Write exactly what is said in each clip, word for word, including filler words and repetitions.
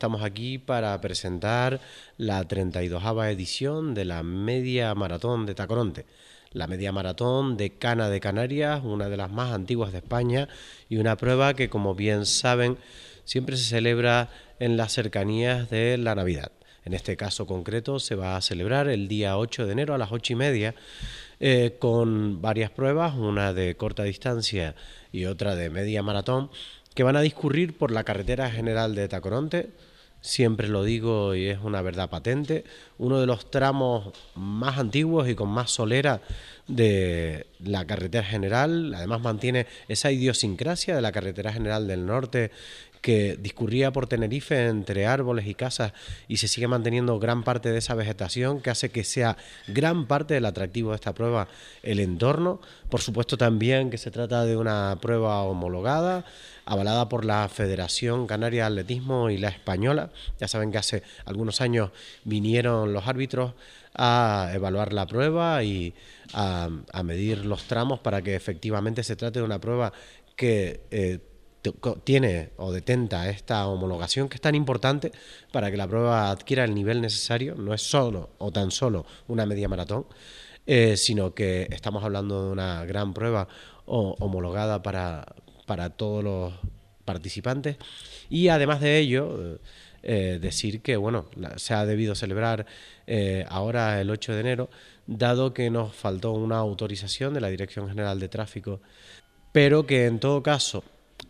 estamos aquí para presentar la treinta y dosava edición de la Media Maratón de Tacoronte. La Media Maratón de Cana de Canarias, una de las más antiguas de España y una prueba que, como bien saben, siempre se celebra en las cercanías de la Navidad. En este caso concreto se va a celebrar el día ocho de enero a las ocho y media eh, con varias pruebas, una de corta distancia y otra de media maratón, que van a discurrir por la carretera general de Tacoronte. Siempre lo digo y es una verdad patente, uno de los tramos más antiguos y con más solera de la carretera general. Además mantiene esa idiosincrasia de la carretera general del norte, que discurría por Tenerife entre árboles y casas, y se sigue manteniendo gran parte de esa vegetación, que hace que sea gran parte del atractivo de esta prueba el entorno. Por supuesto también que se trata de una prueba homologada, avalada por la Federación Canaria de Atletismo y la Española. Ya saben que hace algunos años vinieron los árbitros a evaluar la prueba y a, a medir los tramos para que efectivamente se trate de una prueba que eh, tiene o detenta esta homologación, que es tan importante para que la prueba adquiera el nivel necesario. No es solo o tan solo una media maratón, eh, sino que estamos hablando de una gran prueba o, homologada para, para todos los participantes. Y además de ello, eh, decir que bueno, la, se ha debido celebrar eh, ahora el ocho de enero, dado que nos faltó una autorización de la Dirección General de Tráfico, pero que en todo caso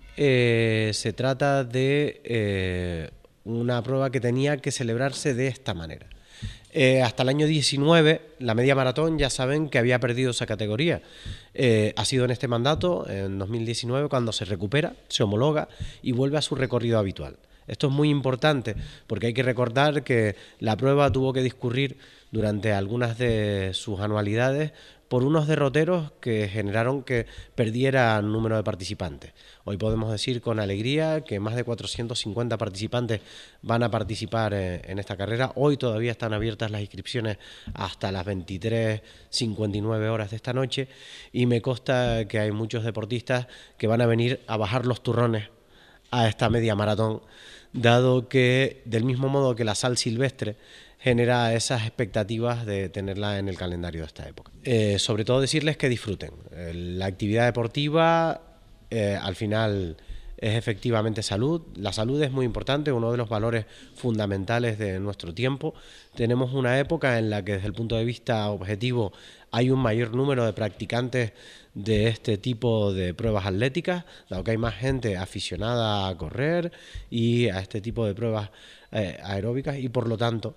Eh, se trata de eh, una prueba que tenía que celebrarse de esta manera. Eh, hasta el año diecinueve, la media maratón, ya saben que había perdido esa categoría. Eh, ha sido en este mandato, en dos mil diecinueve, cuando se recupera, se homologa y vuelve a su recorrido habitual. Esto es muy importante porque hay que recordar que la prueba tuvo que discurrir durante algunas de sus anualidades por unos derroteros que generaron que perdiera el número de participantes. Hoy podemos decir con alegría que más de cuatrocientos cincuenta participantes van a participar en esta carrera. Hoy todavía están abiertas las inscripciones hasta las veintitrés cincuenta y nueve horas de esta noche, y me consta que hay muchos deportistas que van a venir a bajar los turrones a esta media maratón, dado que del mismo modo que la sal silvestre genera esas expectativas de tenerla en el calendario de esta época. Eh, sobre todo decirles que disfruten. Eh, la actividad deportiva eh, al final es efectivamente salud. La salud es muy importante, uno de los valores fundamentales de nuestro tiempo. Tenemos una época en la que desde el punto de vista objetivo hay un mayor número de practicantes de este tipo de pruebas atléticas, dado que hay más gente aficionada a correr y a este tipo de pruebas eh, aeróbicas, y por lo tanto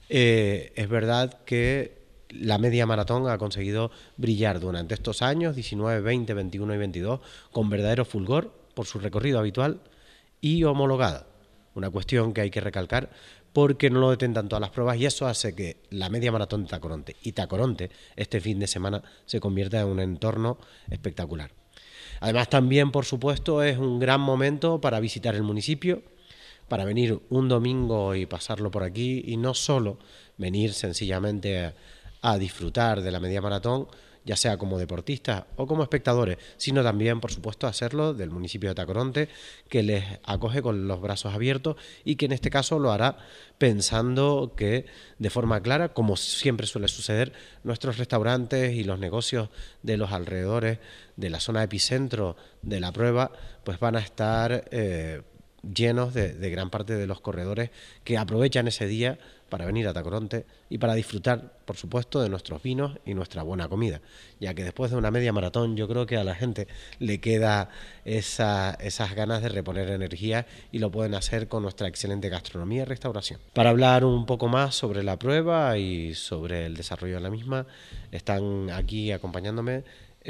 eh, es verdad que la media maratón ha conseguido brillar durante estos años, diecinueve, veinte, veintiuno y veintidós, con verdadero fulgor por su recorrido habitual y homologada. Una cuestión que hay que recalcar porque no lo detentan todas las pruebas, y eso hace que la media maratón de Tacoronte y Tacoronte este fin de semana se convierta en un entorno espectacular. Además también, por supuesto, es un gran momento para visitar el municipio, para venir un domingo y pasarlo por aquí, y no solo venir sencillamente a, a disfrutar de la media maratón, ya sea como deportistas o como espectadores, sino también, por supuesto, hacerlo del municipio de Tacoronte, que les acoge con los brazos abiertos y que en este caso lo hará pensando que, de forma clara, como siempre suele suceder, nuestros restaurantes y los negocios de los alrededores de la zona epicentro de la prueba pues van a estar eh, llenos de, de gran parte de los corredores que aprovechan ese día para venir a Tacoronte y para disfrutar, por supuesto, de nuestros vinos y nuestra buena comida, ya que después de una media maratón yo creo que a la gente le queda esa, esas ganas de reponer energía, y lo pueden hacer con nuestra excelente gastronomía y restauración. Para hablar un poco más sobre la prueba y sobre el desarrollo de la misma, están aquí acompañándome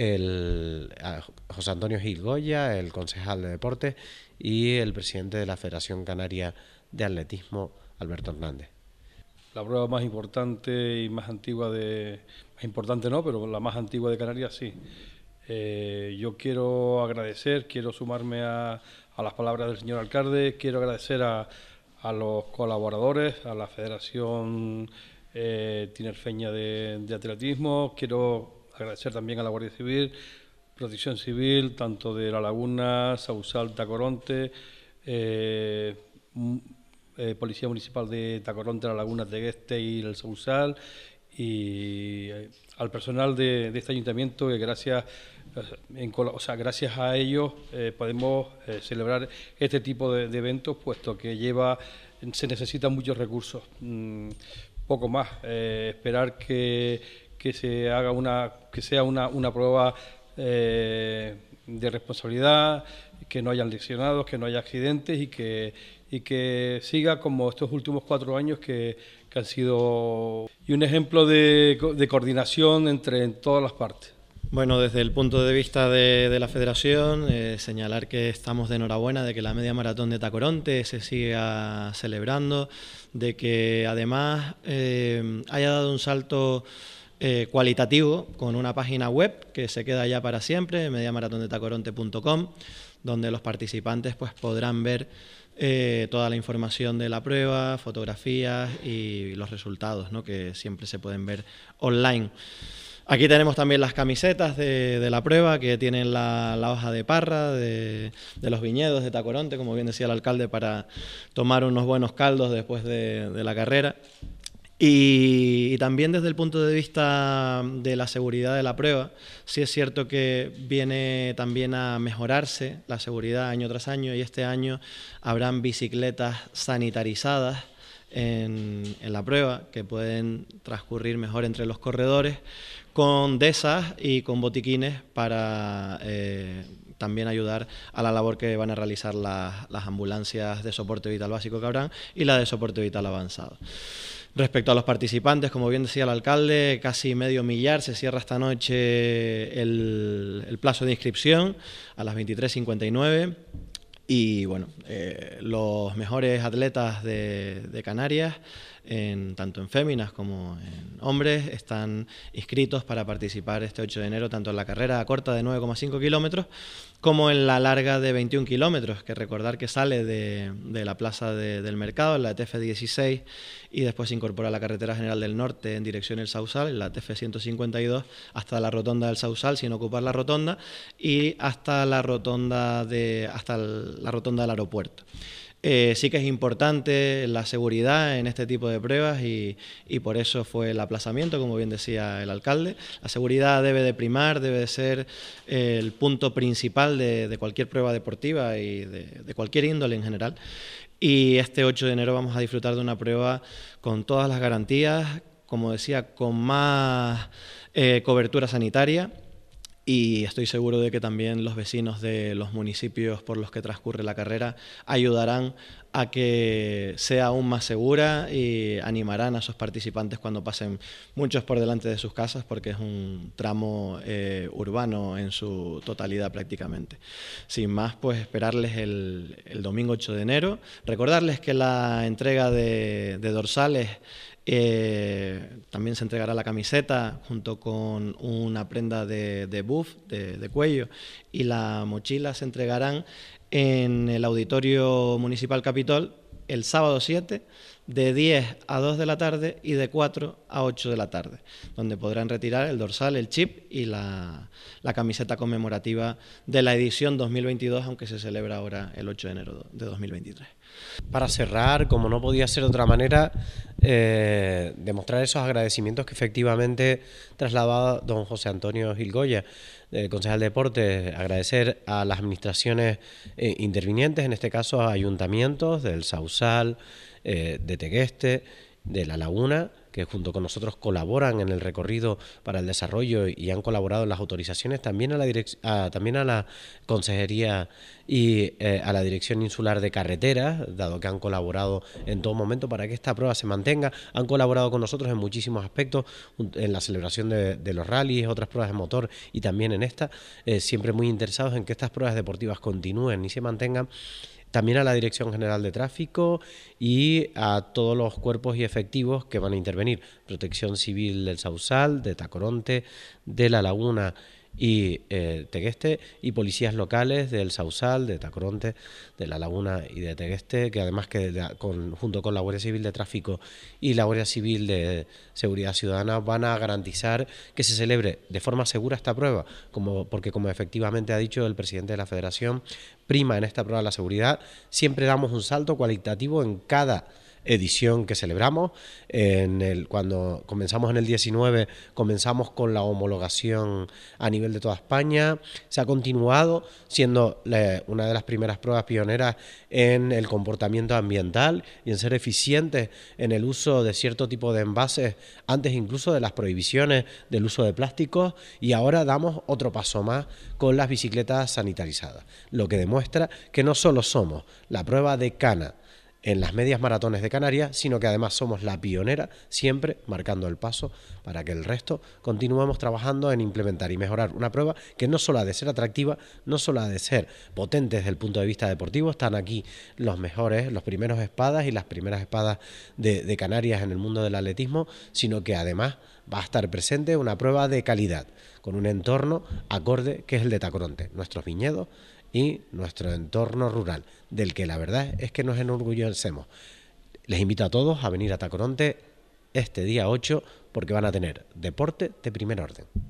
el José Antonio Gil Goya, el concejal de deportes, y el presidente de la Federación Canaria de Atletismo, Alberto Hernández. La prueba más importante y más antigua de... Más importante no, pero la más antigua de Canarias sí. Eh, yo quiero agradecer, quiero sumarme a, a las palabras del señor alcalde, quiero agradecer a, a los colaboradores, a la Federación eh, Tinerfeña de, de Atletismo, quiero agradecer también a la Guardia Civil, Protección Civil, tanto de La Laguna, Sausal, Tacoronte, eh, eh, Policía Municipal de Tacoronte, La Laguna, Tegueste y el Sausal, y eh, al personal de, de este ayuntamiento, que gracias, en, o sea, gracias a ellos eh, podemos eh, celebrar este tipo de, de eventos, puesto que lleva se necesitan muchos recursos. Mm, poco más, eh, esperar que, que se haga una, que sea una, una prueba eh, de responsabilidad, que no hayan lesionados, que no haya accidentes y que, y que siga como estos últimos cuatro años que, que han sido y un ejemplo de, de coordinación entre en todas las partes. Bueno, desde el punto de vista de, de la Federación, eh, señalar que estamos de enhorabuena de que la media maratón de Tacoronte se siga celebrando, de que además eh, haya dado un salto eh, cualitativo con una página web que se queda ya para siempre, media maratón de tacoronte punto com, donde los participantes pues, podrán ver eh, toda la información de la prueba, fotografías y los resultados, ¿no?, que siempre se pueden ver online. Aquí tenemos también las camisetas de, de la prueba, que tienen la, la hoja de parra de, de los viñedos de Tacoronte, como bien decía el alcalde, para tomar unos buenos caldos después de, de la carrera. Y, y también desde el punto de vista de la seguridad de la prueba, sí es cierto que viene también a mejorarse la seguridad año tras año, y este año habrán bicicletas sanitarizadas en, en la prueba, que pueden transcurrir mejor entre los corredores, con desas y con botiquines para eh, también ayudar a la labor que van a realizar las, las ambulancias de soporte vital básico que habrán y la de soporte vital avanzado. Respecto a los participantes, como bien decía el alcalde, casi medio millar, se cierra esta noche el, el plazo de inscripción a las veintitrés cincuenta y nueve. Y bueno, eh, los mejores atletas de, de Canarias, en, tanto en féminas como en hombres, están inscritos para participar este ocho de enero, tanto en la carrera corta de nueve coma cinco kilómetros como en la larga de veintiún kilómetros, que recordar que sale de, de la plaza de, del Mercado, en la T F dieciséis, y después se incorpora a la Carretera General del Norte en dirección El Sausal, en la T F ciento cincuenta y dos, hasta la rotonda del Sausal, sin ocupar la rotonda, y hasta la rotonda, de, hasta el, la rotonda del aeropuerto. Eh, sí que es importante la seguridad en este tipo de pruebas y, y por eso fue el aplazamiento, como bien decía el alcalde. La seguridad debe de primar, debe de ser eh, el punto principal de, de cualquier prueba deportiva y de, de cualquier índole en general. Y este ocho de enero vamos a disfrutar de una prueba con todas las garantías, como decía, con más eh, cobertura sanitaria. Y estoy seguro de que también los vecinos de los municipios por los que transcurre la carrera ayudarán a que sea aún más segura y animarán a sus participantes cuando pasen muchos por delante de sus casas, porque es un tramo eh, urbano en su totalidad prácticamente. Sin más, pues esperarles el, el domingo ocho de enero. Recordarles que la entrega de, de dorsales Eh, también se entregará la camiseta junto con una prenda de, de buff, de, de cuello, y la mochila se entregarán en el Auditorio Municipal Capitol el sábado siete, de diez a dos de la tarde y de cuatro a ocho de la tarde, donde podrán retirar el dorsal, el chip y la, la camiseta conmemorativa de la edición dos mil veintidós, aunque se celebra ahora el ocho de enero de dos mil veintitrés. Para cerrar, como no podía ser de otra manera, eh, demostrar esos agradecimientos que efectivamente trasladaba don José Antonio Gilgoya, el concejal de Deportes, agradecer a las administraciones eh, intervinientes, en este caso a ayuntamientos del Sausal, eh, de Tegueste, de La Laguna, que junto con nosotros colaboran en el recorrido para el desarrollo y han colaborado en las autorizaciones, también a la, direc- a, también a la Consejería y eh, a la Dirección Insular de Carreteras, dado que han colaborado en todo momento para que esta prueba se mantenga. Han colaborado con nosotros en muchísimos aspectos, en la celebración de, de los rallies, otras pruebas de motor y también en esta, eh, siempre muy interesados en que estas pruebas deportivas continúen y se mantengan. También a la Dirección General de Tráfico y a todos los cuerpos y efectivos que van a intervenir. Protección Civil del Sausal, de Tacoronte, de La Laguna y eh, Tegueste, y policías locales del Sausal, de Tacoronte, de La Laguna y de Tegueste, que además que de, con, junto con la Guardia Civil de Tráfico y la Guardia Civil de Seguridad Ciudadana van a garantizar que se celebre de forma segura esta prueba, como, porque como efectivamente ha dicho el presidente de la Federación, prima en esta prueba la seguridad. Siempre damos un salto cualitativo en cada edición que celebramos. En el, cuando comenzamos en el diecinueve, comenzamos con la homologación a nivel de toda España. Se ha continuado siendo la, una de las primeras pruebas pioneras en el comportamiento ambiental y en ser eficientes en el uso de cierto tipo de envases, antes incluso de las prohibiciones del uso de plásticos, y ahora damos otro paso más con las bicicletas sanitarizadas, lo que demuestra que no solo somos la prueba de cana en las medias maratones de Canarias, sino que además somos la pionera, siempre marcando el paso para que el resto continuemos trabajando en implementar y mejorar una prueba que no solo ha de ser atractiva, no solo ha de ser potente desde el punto de vista deportivo. Están aquí los mejores, los primeros espadas y las primeras espadas de, de Canarias en el mundo del atletismo, sino que además va a estar presente una prueba de calidad, con un entorno acorde que es el de Tacoronte, nuestros viñedos y nuestro entorno rural, del que la verdad es que nos enorgullecemos. Les invito a todos a venir a Tacoronte este día ocho, porque van a tener deporte de primer orden.